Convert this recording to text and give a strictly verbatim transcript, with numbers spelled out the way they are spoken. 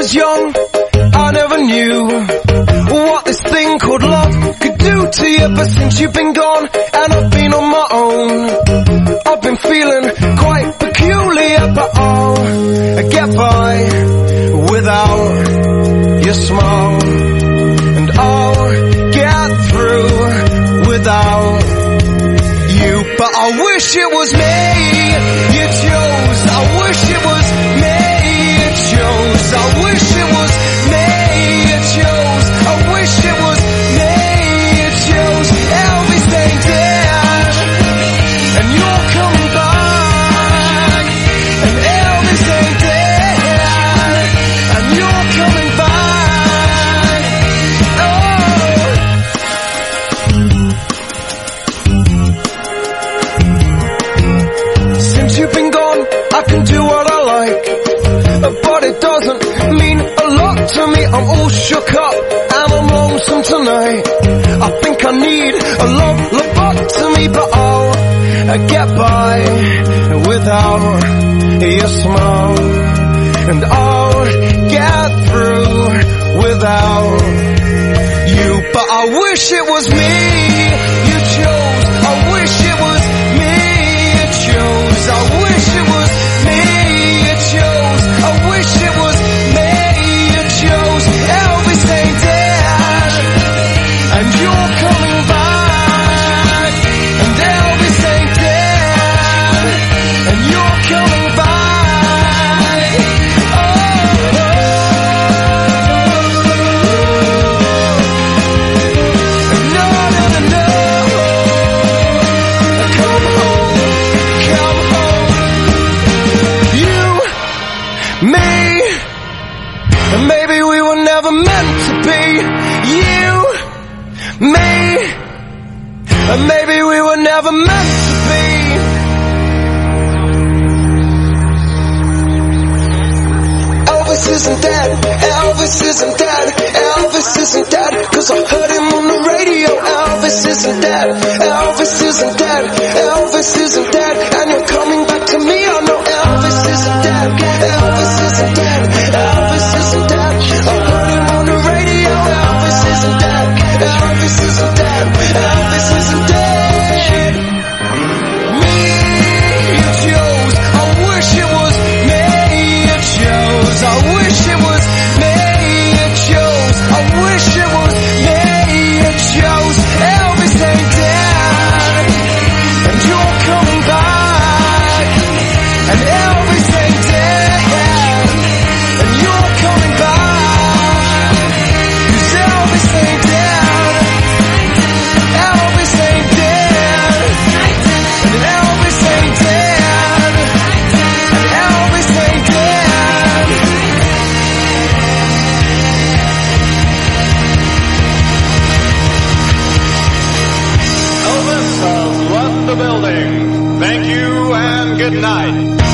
was young, I never knew what this thing called love could do to you. But since you've been gone and I've been on my own, I've been feeling quite peculiar. But I'll get by without your smile, and I'll get through without you. But I wish it was me you chose. I wish it was me you chose. I wish it was me you chose. I wish it was me you chose. Elvis ain't dead, and you're coming back. And Elvis ain't dead, and you're coming back. Oh. Since you've been gone, I can do what I like, but it doesn't mean a lot to me. I'm all shook up and I'm lonesome tonight. I think I need a love lobotomy, but I'll get by without your smile, and I'll get through without you. But I wish it was me you chose. I wish it was me you chose. I wish it was me you chose. I wish it was me you chose. Elvis ain't dead, and you're coming back. And Elvis ain't dead, and you're coming back. Oh, no, no, no, no. Come home, come home. You, me, and maybe we were never meant to be. You, me, and maybe we were never meant to be. Elvis isn't dead, Elvis isn't dead, Elvis isn't dead, 'cause I heard him on the radio. Elvis isn't dead, Elvis isn't dead, Elvis isn't dead, and you're coming back to me. I know Elvis isn't dead, Elvis isn't dead, Elvis isn't dead. I heard him on the radio. Elvis isn't dead, Elvis isn't dead, Elvis isn't dead. Me you chose. I wish it was me you chose. I wish it was me you chose. I wish it was me you chose. Elvis ain't dead, and you're coming back. And Elvis ain't dead, and you're coming back. 'Cause Elvis ain't dead, Elvis ain't dead, and Elvis ain't dead, and Elvis ain't dead. Elvis has left the building. Thank you and good night.